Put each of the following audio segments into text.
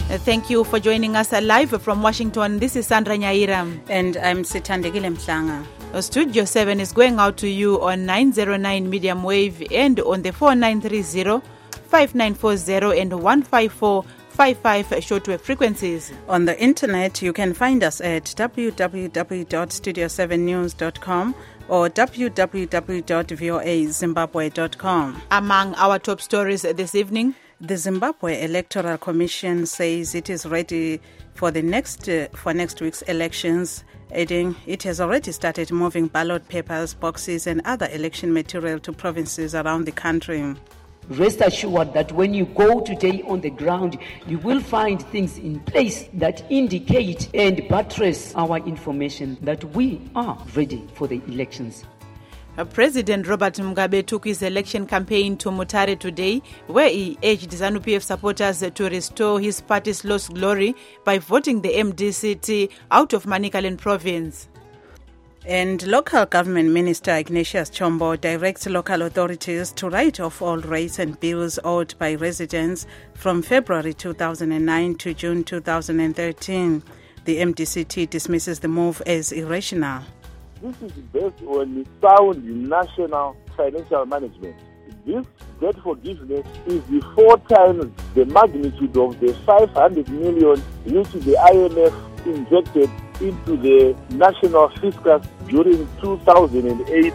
Thank you for joining us live from Washington. This is Sandra Nyaira. And I'm Sithandekile Mhlanga. Studio 7 is going out to you on 909 medium wave and on the 4930, 5940 and 15455 shortwave frequencies. On the internet, you can find us at www.studio7news.com or www.voazimbabwe.com. Among our top stories this evening, the Zimbabwe Electoral Commission says it is ready for next week's elections, adding it has already started moving ballot papers, boxes and other election material to provinces around the country. Rest assured that when you go today on the ground, you will find things in place that indicate and buttress our information that we are ready for the elections. President Robert Mugabe took his election campaign to Mutare today, where he urged ZANU-PF supporters to restore his party's lost glory by voting the MDCT out of Manicaland province. And local government minister Ignatius Chombo directs local authorities to write off all rates and bills owed by residents from February 2009 to June 2013. The MDCT dismisses the move as irrational. This is based on sound national financial management. This debt forgiveness is 4 times the magnitude of the 500 million which the IMF injected into the national fiscus during 2008.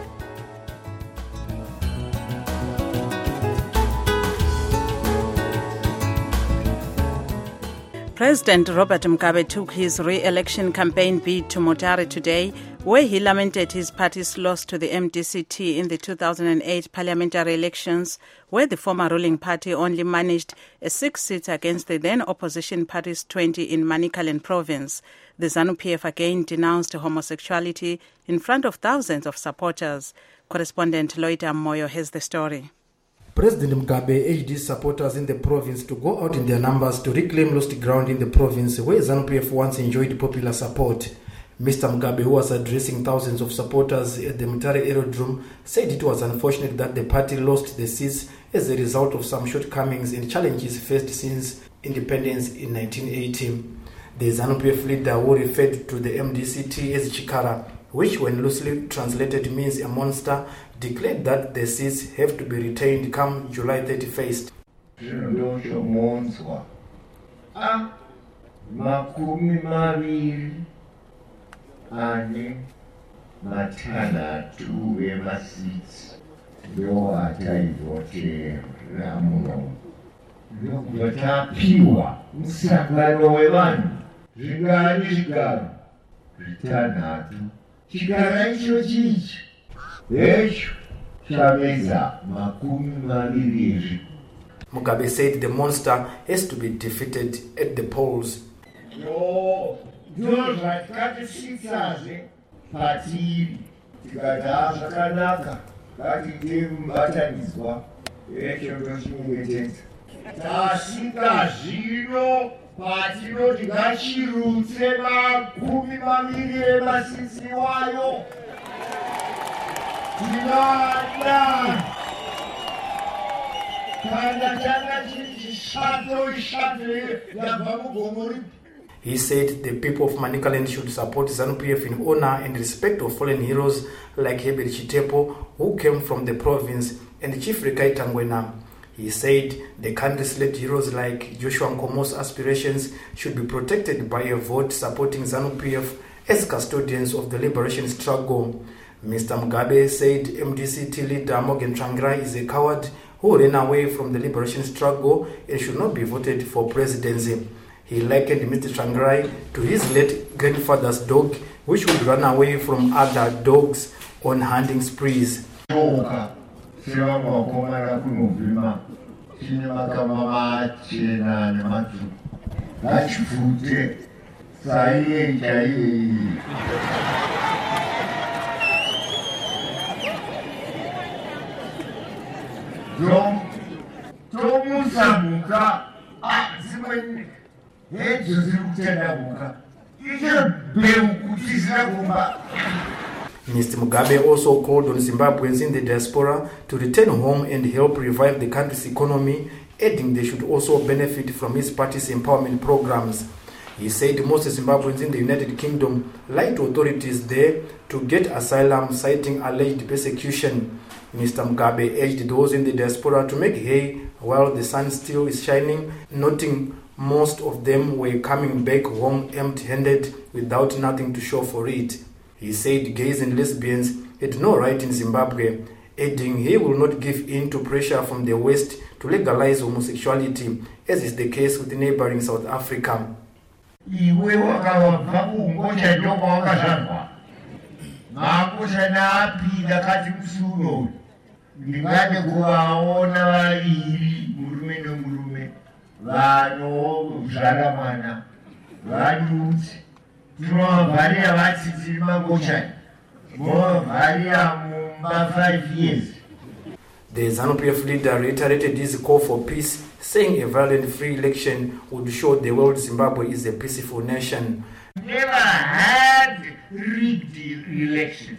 President Robert Mugabe took his re-election campaign bid to Mutare today, where he lamented his party's loss to the MDCT in the 2008 parliamentary elections, where the former ruling party only managed a 6 seats against the then opposition party's 20 in Manicaland province. The ZANU-PF again denounced homosexuality in front of thousands of supporters. Correspondent Lloyd Moyo has the story. President Mugabe urged his supporters in the province to go out in their numbers to reclaim lost ground in the province where ZANU-PF once enjoyed popular support. Mr. Mugabe, who was addressing thousands of supporters at the Mutare Aerodrome, said it was unfortunate that the party lost the seats as a result of some shortcomings and challenges faced since independence in 1980. The ZANU-PF leader, who referred to the MDCT as Chikara, which when loosely translated means a monster, declared that the seats have to be retained come July 31st. Mugabe said the monster has to be defeated at the polls. He said the people of Manicaland should support ZANU-PF in honor and respect of fallen heroes like Herbert Chitepo, who came from the province, and Chief Rekai Tangwena. He said the country's late heroes like Joshua Nkomo's aspirations should be protected by a vote supporting ZANU-PF as custodians of the liberation struggle. Mr. Mugabe said MDCT leader Morgan Tsvangirai is a coward who ran away from the liberation struggle and should not be voted for presidency. He likened Mr. Tsvangirai to his late grandfather's dog, which would run away from other dogs on hunting sprees. Mr. Mugabe also called on Zimbabweans in the diaspora to return home and help revive the country's economy adding they should also benefit from his party's empowerment programs. He said most Zimbabweans in the United Kingdom lied to authorities there to get asylum, citing alleged persecution. Mr. Mugabe urged those in the diaspora to make hay while the sun still is shining, noting most of them were coming back home empty-handed without nothing to show for it. He said gays and lesbians had no right in Zimbabwe, adding he will not give in to pressure from the West to legalize homosexuality, as is the case with neighboring South Africa. Iwe wakawabva kuungosha ndoko wakazvarwa maangosha naapida kati musuro ndingade kuvaona vaviri murume nemurume vanozvara mwana vanutsi tinovharira vatsitsi magoshani movharira mumba 5 years. The ZANU-PF leader reiterated his call for peace, saying a violent free election would show the world Zimbabwe is a peaceful nation. Never had rigged elections.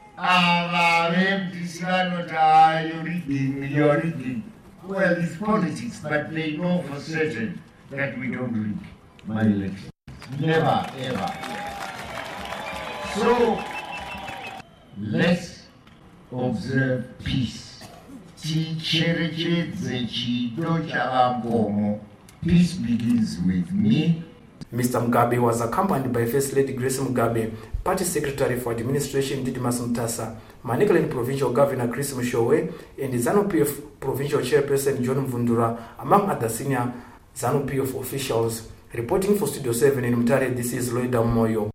You're rigging. Well, it's politics, but they know for certain that we don't rig my elections. Never, ever. So, let's observe peace. Peace begins with me. Mr. Mugabe was accompanied by First Lady Grace Mugabe, Party Secretary for Administration Didimas Mtasa, Manicaland Provincial Governor Chris Mushowe, and the ZANU-PF Provincial Chairperson John Mvundura, among other senior ZANU-PF officials. Reporting for Studio 7 in Mutare, this is Loida Moyo.